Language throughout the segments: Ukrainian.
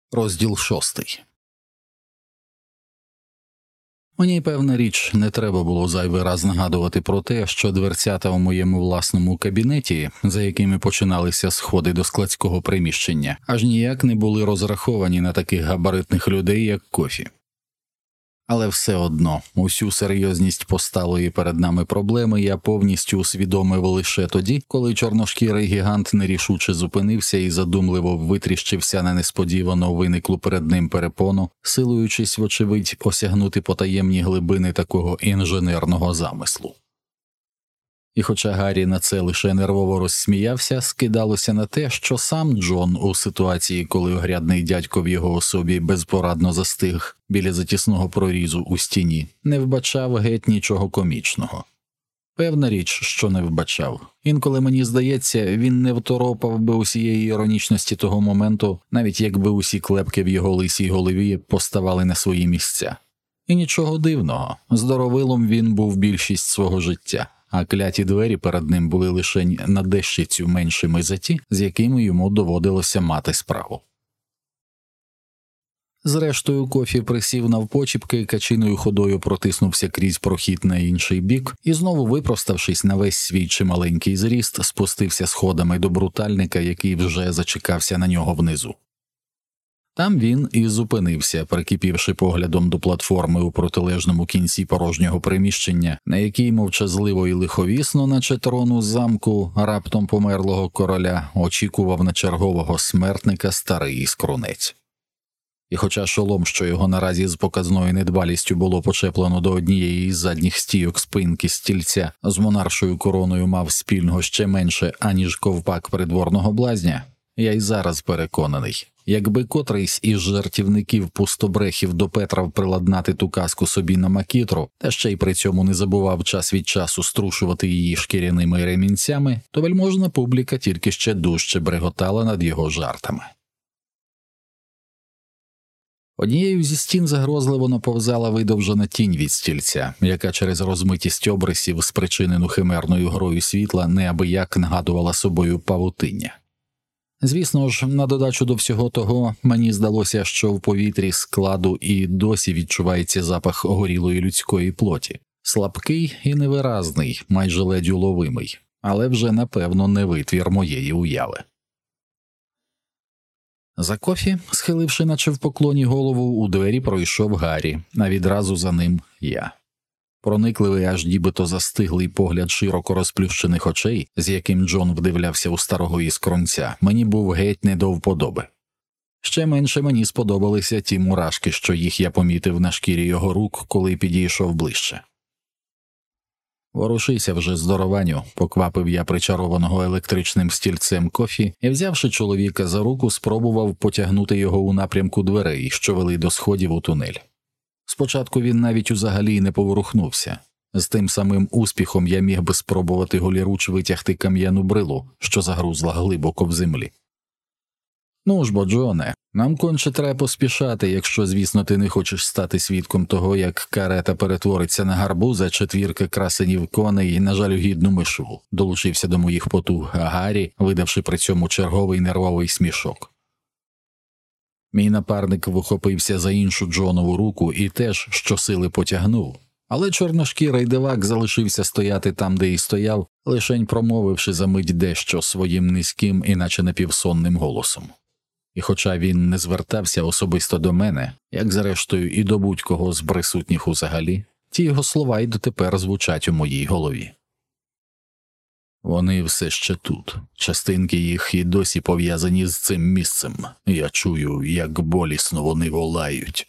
Розділ 6. Мені, певна річ, не треба було зайвий раз нагадувати про те, що дверцята у моєму власному кабінеті, за якими починалися сходи до складського приміщення, аж ніяк не були розраховані на таких габаритних людей, як Кофі. Але все одно, усю серйозність посталої перед нами проблеми я повністю усвідомив лише тоді, коли чорношкірий гігант нерішуче зупинився і задумливо витріщився на несподівано виниклу перед ним перепону, силуючись, вочевидь, осягнути потаємні глибини такого інженерного замислу. І хоча Гаррі на це лише нервово розсміявся, скидалося на те, що сам Джон у ситуації, коли огрядний дядько в його особі безпорадно застиг біля затісного прорізу у стіні, не вбачав геть нічого комічного. Певна річ, що не вбачав. Інколи, мені здається, він не второпав би усієї іронічності того моменту, навіть якби усі клепки в його лисій голові поставали на свої місця. І нічого дивного, здоровилом він був більшість свого життя. А кляті двері перед ним були лише на дещицю меншими за ті, з якими йому доводилося мати справу. Зрештою, Кофі присів навпочіпки, качиною ходою протиснувся крізь прохід на інший бік і знову, випроставшись на весь свій чималенький зріст, спустився сходами до брутальника, який вже зачекався на нього внизу. Там він і зупинився, прикипівши поглядом до платформи у протилежному кінці порожнього приміщення, на якій мовчазливо і лиховісно, наче трону замку раптом померлого короля, очікував на чергового смертника старий іскрунець. І хоча шолом, що його наразі з показною недбалістю було почеплено до однієї із задніх стійок спинки стільця, з монаршою короною мав спільного ще менше, аніж ковпак придворного блазня, я й зараз переконаний. Якби котрийсь із жартівників пустобрехів допетрав приладнати ту казку собі на макітру, та ще й при цьому не забував час від часу струшувати її шкіряними ремінцями, то вельможна публіка тільки ще дужче бреготала над його жартами. Однією зі стін загрозливо наповзала видовжена тінь від стільця, яка через розмитість обрисів, спричинену химерною грою світла, неабияк нагадувала собою павутиння. Звісно ж, на додачу до всього того, мені здалося, що в повітрі складу і досі відчувається запах горілої людської плоті. Слабкий і невиразний, майже ледь уловимий, але вже, напевно, не витвір моєї уяви. За Кофі, схиливши наче в поклоні голову, у двері пройшов Гаррі, а відразу за ним я. Проникливий, аж нібито застиглий погляд широко розплющених очей, з яким Джон вдивлявся у старого іскронця, мені був геть не до вподоби. Ще менше мені сподобалися ті мурашки, що їх я помітив на шкірі його рук, коли підійшов ближче. «Ворушися вже, здорованю», – поквапив я причарованого електричним стільцем Кофі і, взявши чоловіка за руку, спробував потягнути його у напрямку дверей, що вели до сходів у тунель. Спочатку він навіть узагалі не поворухнувся. З тим самим успіхом я міг би спробувати голіруч витягти кам'яну брилу, що загрузла глибоко в землі. «Ну ж бо, Джоне, нам конче треба поспішати, якщо, звісно, ти не хочеш стати свідком того, як карета перетвориться на гарбуза, четвірка красенів коней і, на жалюгідну мишу», – долучився до моїх потуг Гаррі, видавши при цьому черговий нервовий смішок. Мій напарник вихопився за іншу Джонову руку і теж щосили потягнув, але чорношкірий дивак залишився стояти там, де й стояв, лишень промовивши за мить дещо своїм низьким, іначе напівсонним голосом. І хоча він не звертався особисто до мене, як зрештою і до будь-кого з присутніх узагалі, ті його слова й дотепер звучать у моїй голові. Вони все ще тут, частинки їх і досі пов'язані з цим місцем. Я чую, як болісно вони волають.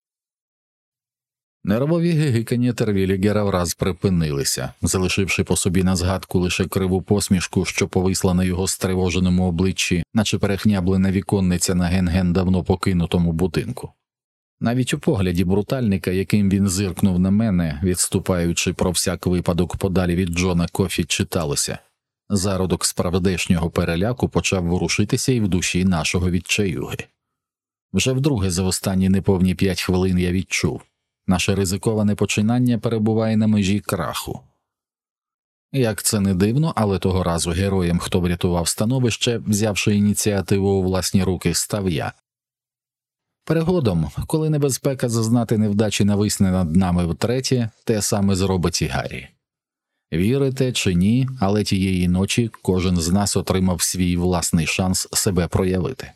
Нервові гигикання Тервілігера враз припинилися, залишивши по собі на згадку лише криву посмішку, що повисла на його стривоженому обличчі, наче перехняблена віконниця на ген-ген давно покинутому будинку. Навіть у погляді брутальника, яким він зиркнув на мене, відступаючи про всяк випадок подалі від Джона Кофі, читалося: зародок справдешнього переляку почав ворушитися і в душі нашого відчаюги. Вже вдруге за останні неповні 5 хвилин я відчув: наше ризиковане починання перебуває на межі краху. Як це не дивно, але того разу героєм, хто врятував становище, взявши ініціативу у власні руки, став я. Перегодом, коли небезпека зазнати невдачі нависне над нами втретє, те саме зробить і Гаррі. Вірите чи ні, але тієї ночі кожен з нас отримав свій власний шанс себе проявити.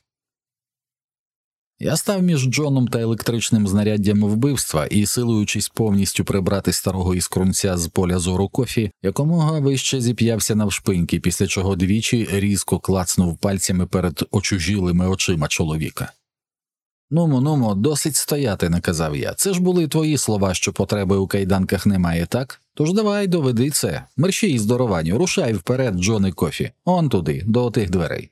Я став між Джоном та електричним знаряддям вбивства і, силуючись повністю прибрати старого іскрунця з поля зору Кофі, якомога вище зіп'явся навшпиньки, після чого двічі різко клацнув пальцями перед очужілими очима чоловіка. «Нумо, досить стояти», – наказав я. «Це ж були твої слова, що потреби у кайданках немає, так? Тож давай, доведи це. Мерщій здорованню, рушай вперед, Джоне Кофі. Он туди, до отих дверей».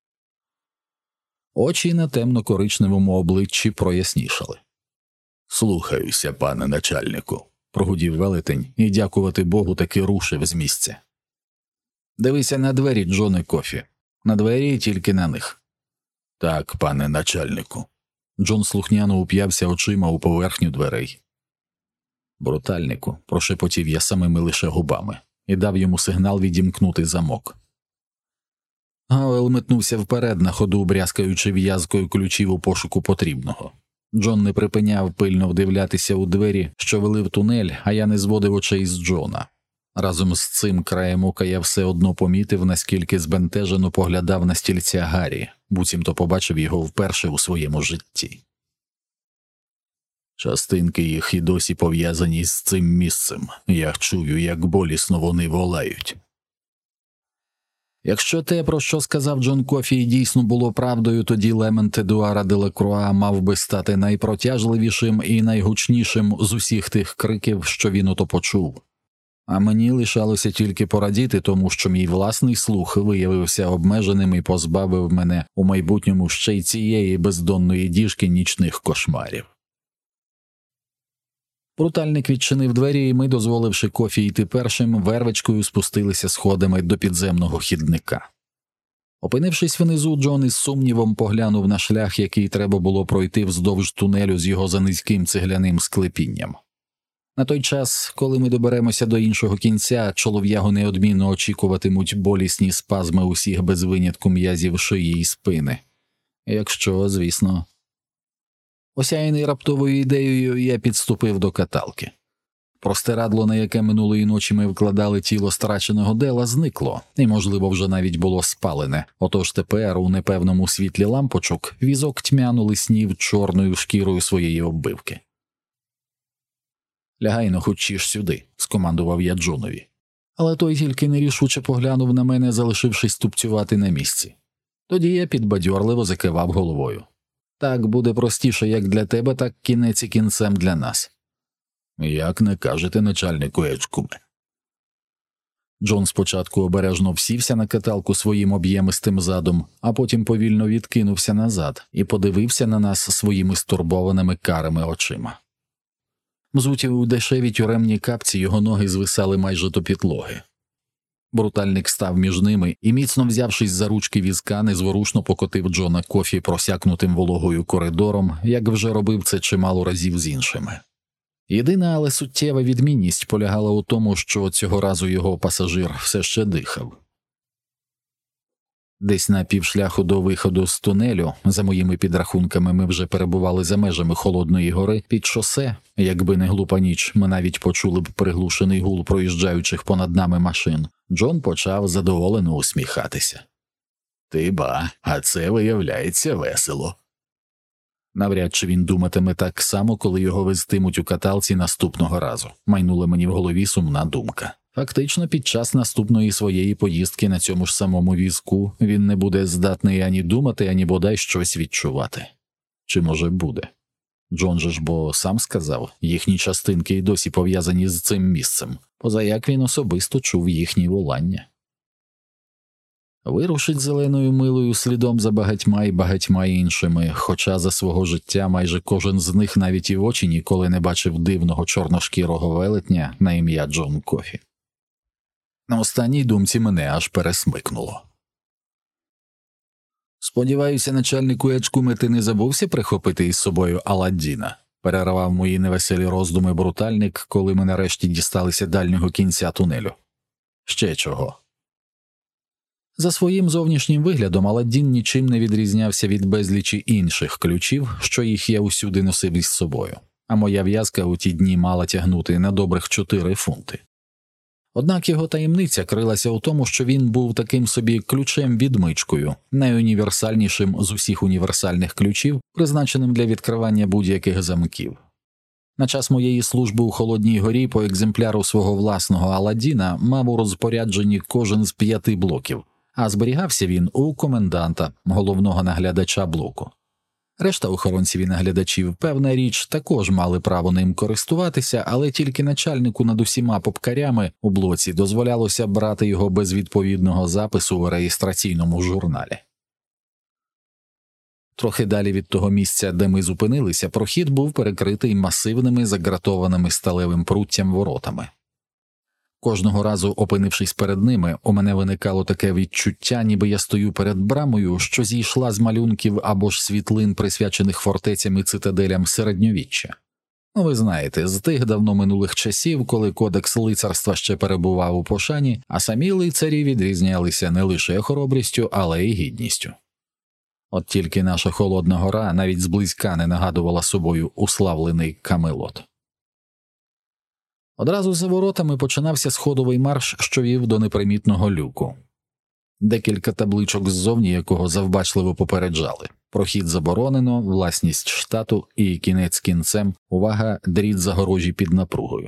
Очі на темно-коричневому обличчі прояснішали. «Слухаюся, пане начальнику», – прогудів велетень і, дякувати Богу, таки рушив з місця. «Дивися на двері, Джоне Кофі. На двері і тільки на них». «Так, пане начальнику». Джон слухняно уп'явся очима у поверхню дверей. «Брутальнику», – прошепотів я самими лише губами і дав йому сигнал відімкнути замок. Гауел метнувся вперед, на ходу брязкаючи в'язкою ключів у пошуку потрібного. Джон не припиняв пильно вдивлятися у двері, що вели в тунель, а я не зводив очей з Джона. Разом з цим краєм ока я все одно помітив, наскільки збентежено поглядав на стільця Гаррі, буцімто побачив його вперше у своєму житті. «Частинки їх і досі пов'язані з цим місцем. Я чую, як болісно вони волають». Якщо те, про що сказав Джон Кофі, дійсно було правдою, тоді лемент Едуара Делакруа мав би стати найпротяжливішим і найгучнішим з усіх тих криків, що він ото почув. А мені лишалося тільки порадіти тому, що мій власний слух виявився обмеженим і позбавив мене у майбутньому ще й цієї бездонної діжки нічних кошмарів. Брутальник відчинив двері, і ми, дозволивши Кофі йти першим, вервечкою спустилися сходами до підземного хідника. Опинившись внизу, Джон із сумнівом поглянув на шлях, який треба було пройти вздовж тунелю з його занизьким цегляним склепінням. На той час, коли ми доберемося до іншого кінця, чолов'ягу неодмінно очікуватимуть болісні спазми усіх без винятку м'язів шиї і спини. Якщо, звісно... Осяяний раптовою ідеєю, я підступив до каталки. Простирадло, на яке минулої ночі ми вкладали тіло страченого Дела, зникло, і, можливо, вже навіть було спалене. Отож тепер, у непевному світлі лампочок, візок тьмяно лиснів чорною шкірою своєї оббивки. «Лягай-но хочеш сюди», – скомандував я Джонові. Але той тільки нерішуче поглянув на мене, залишившись тупцювати на місці. Тоді я підбадьорливо закивав головою. «Так буде простіше як для тебе, так кінець і кінцем для нас». «Як не кажете, начальнику Ечкуме». Джон спочатку обережно всівся на каталку своїм об'ємистим задом, а потім повільно відкинувся назад і подивився на нас своїми стурбованими карими очима. Взуті у дешевій тюремній капці, його ноги звисали майже до підлоги. Брутальник став між ними і, міцно взявшись за ручки візка, незворушно покотив Джона Кофі просякнутим вологою коридором, як вже робив це чимало разів з іншими. Єдина, але суттєва відмінність полягала у тому, що цього разу його пасажир все ще дихав. Десь на півшляху до виходу з тунелю, за моїми підрахунками, ми вже перебували за межами Холодної гори, під шосе, якби не глупа ніч, ми навіть почули б приглушений гул проїжджаючих понад нами машин. Джон почав задоволено усміхатися. «Ти ба, а це, виявляється, весело». Навряд чи він думатиме так само, коли його везтимуть у каталці наступного разу. Майнула мені в голові сумна думка. Фактично, під час наступної своєї поїздки на цьому ж самому візку він не буде здатний ані думати, ані бодай щось відчувати. Чи, може, буде? Джон же ж бо сам сказав, їхні частинки й досі пов'язані з цим місцем, позаяк він особисто чув їхні волання. Вирушить зеленою милою слідом за багатьма й багатьма іншими, хоча за свого життя майже кожен з них навіть і в очі ніколи не бачив дивного чорношкірого велетня на ім'я Джон Кофі. На останній думці мене аж пересмикнуло. «Сподіваюся, начальнику Ечкуме, ти не забувся прихопити із собою Аладдіна?» – перервав мої невеселі роздуми брутальник, коли ми нарешті дісталися дальнього кінця тунелю. «Ще чого?» За своїм зовнішнім виглядом Аладдін нічим не відрізнявся від безлічі інших ключів, що їх я усюди носив із собою, а моя в'язка у ті дні мала тягнути на добрих 4 фунти. Однак його таємниця крилася у тому, що він був таким собі ключем-відмичкою, найуніверсальнішим з усіх універсальних ключів, призначеним для відкривання будь-яких замків. На час моєї служби у Холодній горі по екземпляру свого власного Аладдіна мав у розпорядженні кожен з 5 блоків, а зберігався він у коменданта, головного наглядача блоку. Решта охоронців і наглядачів, певна річ, також мали право ним користуватися, але тільки начальнику над усіма попкарями у блоці дозволялося брати його без відповідного запису у реєстраційному журналі. Трохи далі від того місця, де ми зупинилися, прохід був перекритий масивними загратованими сталевим пруттям воротами. Кожного разу, опинившись перед ними, у мене виникало таке відчуття, ніби я стою перед брамою, що зійшла з малюнків або ж світлин, присвячених фортецям і цитаделям середньовіччя. Ви знаєте, з тих давно минулих часів, коли кодекс лицарства ще перебував у пошані, а самі лицарі відрізнялися не лише хоробрістю, але й гідністю. От тільки наша Холодна гора навіть зблизька не нагадувала собою уславлений Камелот. Одразу за воротами починався сходовий марш, що вів до непримітного люку. Декілька табличок ззовні якого завбачливо попереджали: прохід заборонено, власність штату і кінець кінцем, увага, дріт загорожі під напругою.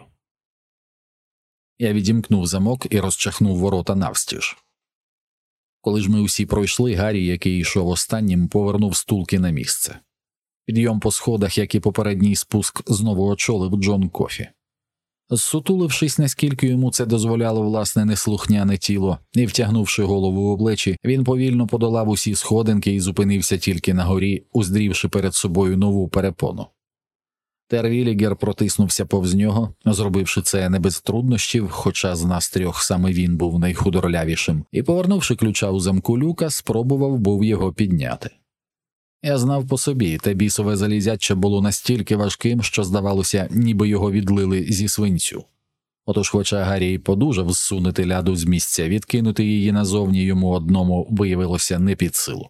Я відімкнув замок і розчахнув ворота навстіж. Коли ж ми усі пройшли, Гаррі, який йшов останнім, повернув стулки на місце. Підйом по сходах, як і попередній спуск, знову очолив Джон Кофі. Зсутулившись, наскільки йому це дозволяло власне неслухняне тіло, і втягнувши голову у плечі, він повільно подолав усі сходинки і зупинився тільки на горі, уздрівши перед собою нову перепону. Тервілігер протиснувся повз нього, зробивши це не без труднощів, хоча з нас 3 саме він був найхудорлявішим, і, повернувши ключа у замку люка, спробував був його підняти. Я знав по собі, те бісове залізяче було настільки важким, що здавалося, ніби його відлили зі свинцю. Отож, хоча Гаррі й подужав зсунути ляду з місця, відкинути її назовні йому одному виявилося не під силу.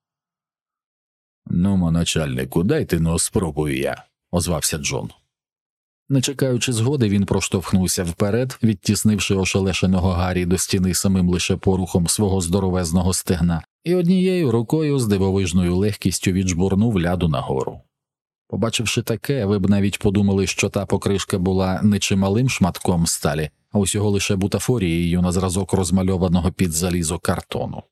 «Ну-мо, начальнику, дайте спробую я», – озвався Джон. Не чекаючи згоди, він проштовхнувся вперед, відтіснивши ошелешеного Гаррі до стіни самим лише порухом свого здоровезного стегна, і однією рукою з дивовижною легкістю віджбурнув ляду нагору. Побачивши таке, ви б навіть подумали, що та покришка була не чималим шматком сталі, а усього лише бутафорією на зразок розмальованого під залізо картону.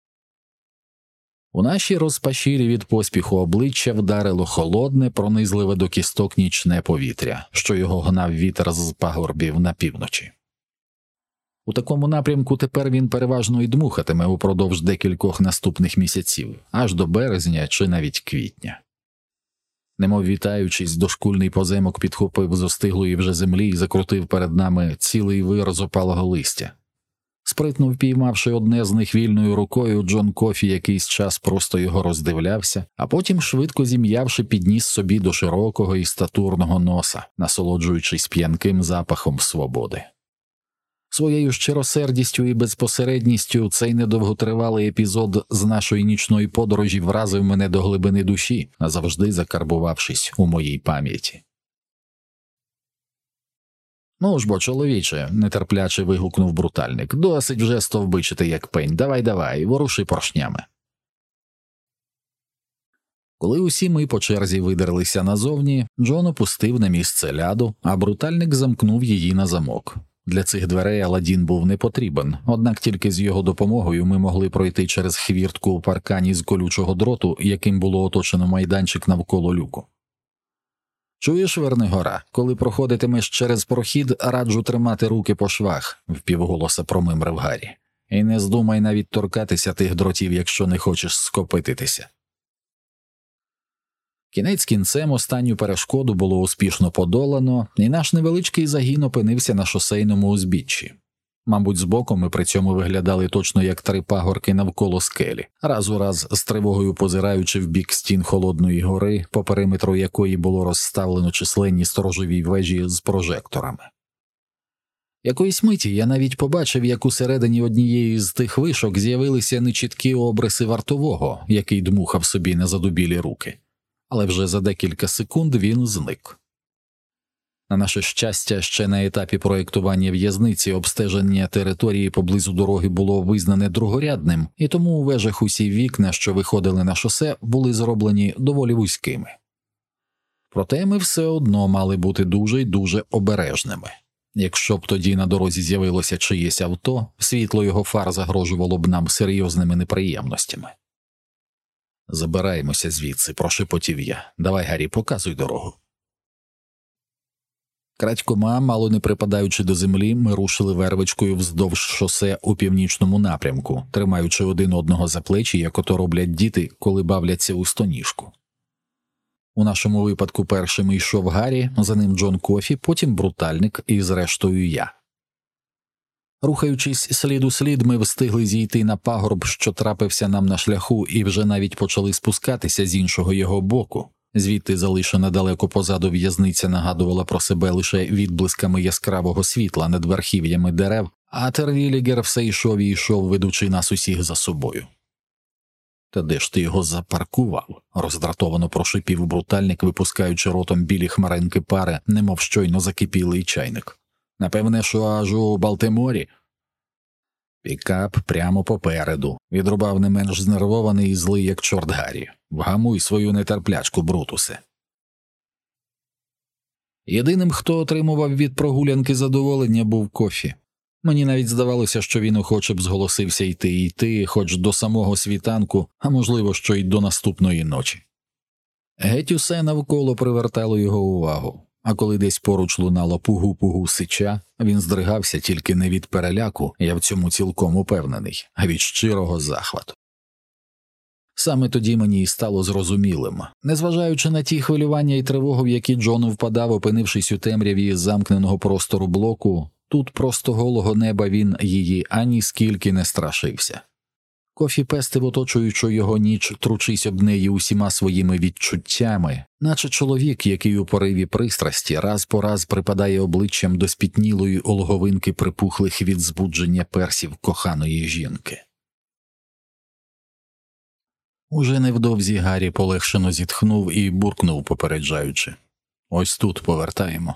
У наші розпашілі від поспіху обличчя вдарило холодне, пронизливе до кісток нічне повітря, що його гнав вітер з пагорбів на півночі. У такому напрямку тепер він переважно й дмухатиме упродовж декількох наступних місяців, аж до березня чи навіть квітня. Немов вітаючись, дошкульний поземок підхопив з остиглої вже землі і закрутив перед нами цілий вир з опалого листя. Спритно впіймавши одне з них вільною рукою, Джон Кофі якийсь час просто його роздивлявся, а потім, швидко зім'явши, підніс собі до широкого і статурного носа, насолоджуючись п'янким запахом свободи. Своєю щиросердістю і безпосередністю цей недовготривалий епізод з нашої нічної подорожі вразив мене до глибини душі, назавжди закарбувавшись у моїй пам'яті. «Ну ж бо, чоловіче», – нетерпляче вигукнув брутальник, – «досить вже стовбичити як пень, давай, воруши поршнями». Коли усі ми по черзі видерлися назовні, Джон опустив на місце ляду, а брутальник замкнув її на замок. Для цих дверей Аладдін був не потрібен, однак тільки з його допомогою ми могли пройти через хвіртку у паркані з колючого дроту, яким було оточено майданчик навколо люку. «Чуєш, Вернигора, коли проходитимеш через прохід, раджу тримати руки по швах», – впівголоса промимрив Гаррі. «І не здумай навіть торкатися тих дротів, якщо не хочеш скопититися». Кінець кінцем останню перешкоду було успішно подолано, і наш невеличкий загін опинився на шосейному узбіччі. Мабуть, збоку ми при цьому виглядали точно як 3 пагорки навколо скелі, раз у раз з тривогою позираючи в бік стін Холодної гори, по периметру якої було розставлено численні сторожові вежі з прожекторами. Якоїсь миті я навіть побачив, як усередині однієї з тих вишок з'явилися нечіткі обриси вартового, який дмухав собі на задубілі руки. Але вже за декілька секунд він зник. На наше щастя, ще на етапі проєктування в'язниці обстеження території поблизу дороги було визнане другорядним, і тому у вежах усі вікна, що виходили на шосе, були зроблені доволі вузькими. Проте ми все одно мали бути дуже й дуже обережними. Якщо б тоді на дорозі з'явилося чиєсь авто, світло його фар загрожувало б нам серйозними неприємностями. «Забираємося звідси», – прошепотів я. «Давай, Гаррі, показуй дорогу». Крадькома, мало не припадаючи до землі, ми рушили вервичкою вздовж шосе у північному напрямку, тримаючи один одного за плечі, як ото роблять діти, коли бавляться у стоніжку. У нашому випадку першим йшов Гаррі, за ним Джон Кофі, потім Брутальник і зрештою я. Рухаючись слід у слід, ми встигли зійти на пагорб, що трапився нам на шляху, і вже навіть почали спускатися з іншого його боку. Звідти залишена далеко позаду в'язниця нагадувала про себе лише відблисками яскравого світла над верхів'ями дерев, а Тервілігер все йшов і йшов, ведучи нас усіх за собою. «Та де ж ти його запаркував?» – роздратовано прошипів Брутальник, випускаючи ротом білі хмаринки пари, немов щойно закипілий чайник. «Напевне, що аж у Балтиморі?» «Пікап прямо попереду», – відрубав не менш знервований і злий, як чорт Гаррі. «Вгамуй свою нетерплячку, Брутусе». Єдиним, хто отримував від прогулянки задоволення, був Кофі. Мені навіть здавалося, що він охоче б зголосився йти, хоч до самого світанку, а можливо, що й до наступної ночі. Геть усе навколо привертало його увагу, а коли десь поруч лунало пугу-пугу сича, він здригався тільки не від переляку, я в цьому цілком упевнений, а від щирого захвату. Саме тоді мені й стало зрозумілим, незважаючи на ті хвилювання і тривогу, в які Джон впадав, опинившись у темряві замкненого простору блоку, тут просто голого неба він її ані скільки не страшився. Кофі пестив оточуючу його ніч, тручись об неї усіма своїми відчуттями, наче чоловік, який у пориві пристрасті раз по раз припадає обличчям до спітнілої олговинки припухлих від збудження персів коханої жінки. Уже невдовзі Гаррі полегшено зітхнув і буркнув, попереджаючи: «Ось тут повертаємо».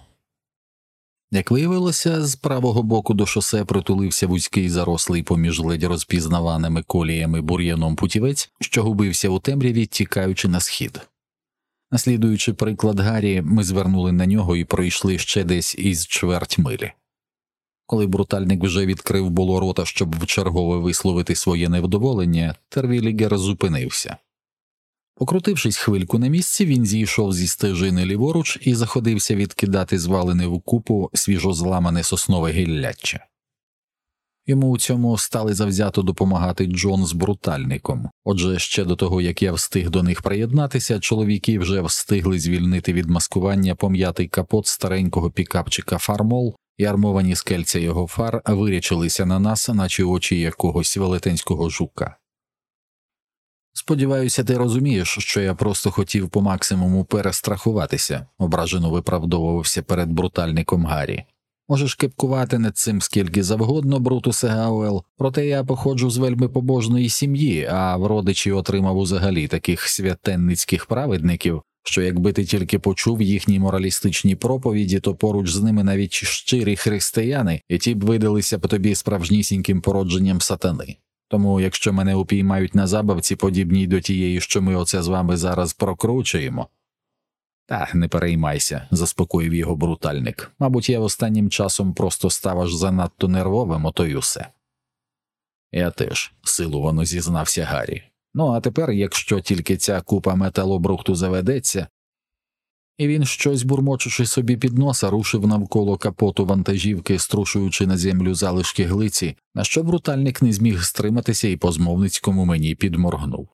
Як виявилося, з правого боку до шосе притулився вузький зарослий поміж ледь розпізнаваними коліями бур'яном путівець, що губився у темряві, тікаючи на схід. Наслідуючи приклад Гаррі, ми звернули на нього і пройшли ще десь із чверть милі. Коли Брутальник вже відкрив було рота, щоб вчергове висловити своє невдоволення, Тервілігер зупинився. Покрутившись хвильку на місці, він зійшов зі стежини ліворуч і заходився відкидати звалене в купу свіжозламане соснове гілляччя. Йому у цьому стали завзято допомагати Джон з Брутальником, отже, ще до того, як я встиг до них приєднатися, чоловіки вже встигли звільнити від маскування пом'ятий капот старенького пікапчика «Фармол», і армовані скельця його фар вирячилися на нас, наче очі якогось велетенського жука. «Сподіваюся, ти розумієш, що я просто хотів по максимуму перестрахуватися», – ображено виправдовувався перед Брутальником Гаррі. «Можеш кепкувати над цим скільки завгодно, Брутусе Гауел, проте я походжу з вельми побожної сім'ї, а в родичі отримав взагалі таких святенницьких праведників, що якби ти тільки почув їхні моралістичні проповіді, то поруч з ними навіть щирі християни, і ті б видалися б тобі справжнісіньким породженням сатани. Тому, якщо мене упіймають на забавці, подібній до тієї, що ми оце з вами зараз прокручуємо». «Та, не переймайся», – заспокоїв його Брутальник. «Мабуть, я останнім часом просто став аж занадто нервовим, ото й усе». «Я теж», – силувано зізнався Гаррі. «Ну, а тепер, якщо тільки ця купа металобрухту заведеться…» І він, щось бурмочучи собі під носа, рушив навколо капоту вантажівки, струшуючи на землю залишки глиці, на що Брутальник не зміг стриматися і по-змовницькому мені підморгнув.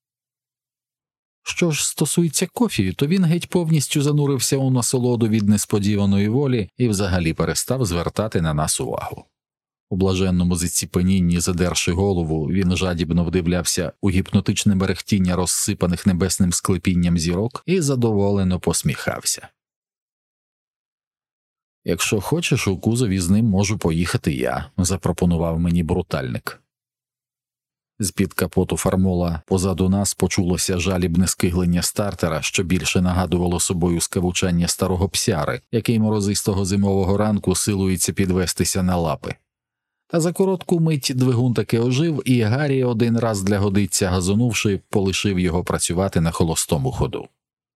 Що ж стосується Кофі, то він геть повністю занурився у насолоду від несподіваної волі і взагалі перестав звертати на нас увагу. У блаженному заціпенінні, задерши голову, він жадібно вдивлявся у гіпнотичне мерехтіння розсипаних небесним склепінням зірок і задоволено посміхався. «Якщо хочеш, у кузові з ним можу поїхати я», – запропонував мені брутальник. З-під капоту Фармола позаду нас почулося жалібне скиглення стартера, що більше нагадувало собою скавучання старого псяри, який морозистого зимового ранку силується підвестися на лапи. Та за коротку мить двигун таки ожив, і Гаррі, один раз для годиця газонувши, полишив його працювати на холостому ходу.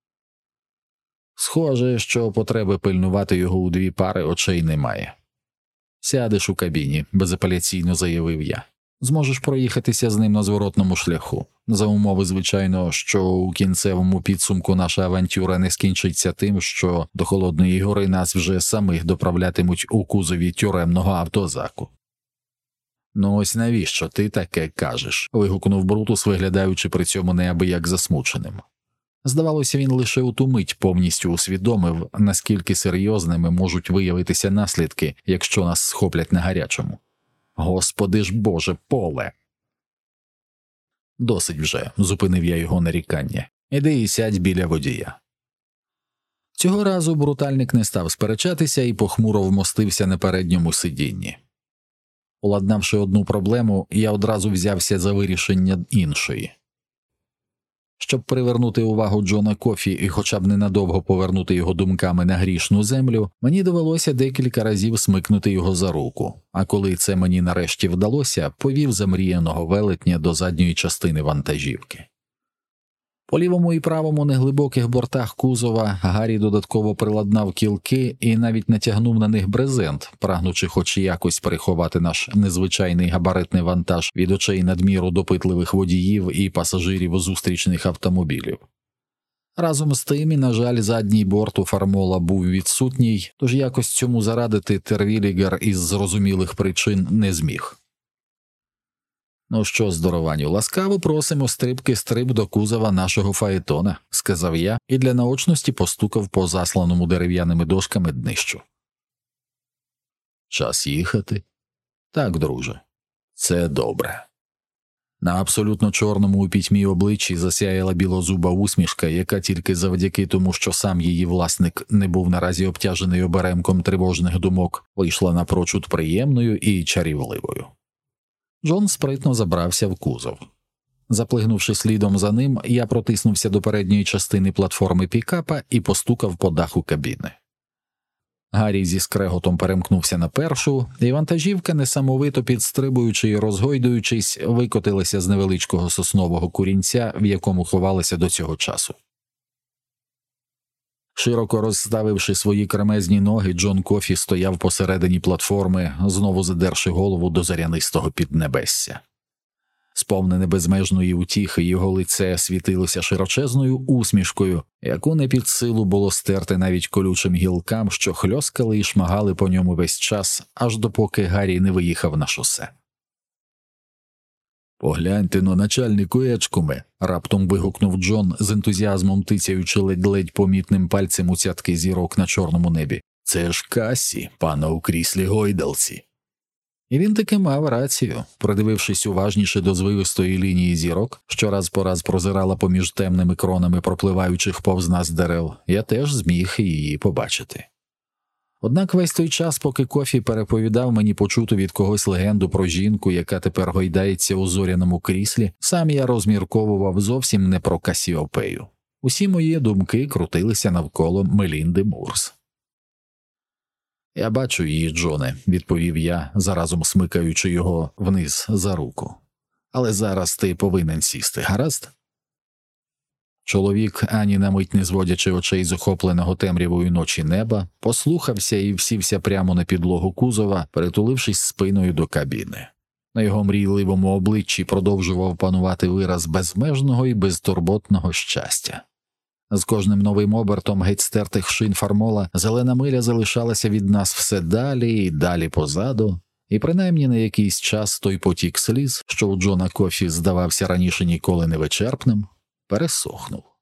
Схоже, що потреби пильнувати його у дві пари очей немає. «Сядеш у кабіні», – безапеляційно заявив я. «Зможеш проїхатися з ним на зворотному шляху. За умови, звичайно, що у кінцевому підсумку наша авантюра не скінчиться тим, що до Холодної гори нас вже самих доправлятимуть у кузові тюремного автозаку». «Ну ось навіщо ти таке кажеш?» – вигукнув Брутус, виглядаючи при цьому неабияк засмученим. Здавалося, він лише у ту мить повністю усвідомив, наскільки серйозними можуть виявитися наслідки, якщо нас схоплять на гарячому. «Господи ж Боже, Поле!» «Досить вже», – зупинив я його нарікання. «Іди і сядь біля водія». Цього разу брутальник не став сперечатися і похмуро вмостився на передньому сидінні. Уладнавши одну проблему, я одразу взявся за вирішення іншої. Щоб привернути увагу Джона Кофі і хоча б ненадовго повернути його думками на грішну землю, мені довелося декілька разів смикнути його за руку, а коли це мені нарешті вдалося, повів замріяного велетня до задньої частини вантажівки. По лівому і правому неглибоких бортах кузова Гаррі додатково приладнав кілки і навіть натягнув на них брезент, прагнучи хоч якось приховати наш незвичайний габаритний вантаж від очей надміру допитливих водіїв і пасажирів зустрічних автомобілів. Разом з тим, і, на жаль, задній борт у Фармола був відсутній, тож якось цьому зарадити Тервілігер із зрозумілих причин не зміг. «Ну що, здорованю, ласкаво просимо стрибки-стриб до кузова нашого фаетона», – сказав я і для наочності постукав по засланому дерев'яними дошками днищу. «Час їхати?» «Так, друже. Це добре». На абсолютно чорному у пітьмі обличчі засяяла білозуба усмішка, яка тільки завдяки тому, що сам її власник не був наразі обтяжений оберемком тривожних думок, вийшла напрочуд приємною і чарівливою. Джон спритно забрався в кузов. Заплигнувши слідом за ним, я протиснувся до передньої частини платформи пікапа і постукав по даху кабіни. Гаррі зі скреготом перемкнувся на першу, і вантажівка, несамовито підстрибуючи і розгойдуючись, викотилася з невеличкого соснового курінця, в якому ховалася до цього часу. Широко розставивши свої кремезні ноги, Джон Кофі стояв посередині платформи, знову задерши голову до зорянистого піднебесся. Сповнене безмежної утіхи, його лице світилося широчезною усмішкою, яку не під силу було стерти навіть колючим гілкам, що хльоскали і шмагали по ньому весь час, аж допоки Гаррі не виїхав на шосе. «Погляньте-но, начальнику Ечкуме!» – раптом вигукнув Джон, з ентузіазмом тицяючи ледь-ледь помітним пальцем у цятки зірок на чорному небі. «Це ж Кассі, пана у кріслі гойдалці!» І він таки мав рацію. Придивившись уважніше до звивистої лінії зірок, що раз по раз прозирала поміж темними кронами пропливаючих повз нас дерев, я теж зміг її побачити. Однак весь той час, поки Кофі переповідав мені почуту від когось легенду про жінку, яка тепер гойдається у зоряному кріслі, сам я розмірковував зовсім не про Касіопею. Усі мої думки крутилися навколо Мелінди Мурс. «Я бачу її, Джоне», – відповів я, заразом смикаючи його вниз за руку. «Але зараз ти повинен сісти, гаразд?» Чоловік, ані на мить не зводячи очей з охопленого темрявою ночі неба, послухався і всівся прямо на підлогу кузова, перетулившись спиною до кабіни. На його мрійливому обличчі продовжував панувати вираз безмежного і безтурботного щастя. З кожним новим обертом геть стертих шин Фармола зелена миля залишалася від нас все далі і далі позаду, і принаймні на якийсь час той потік сліз, що у Джона Кофі здавався раніше ніколи не вичерпним, пересохнув.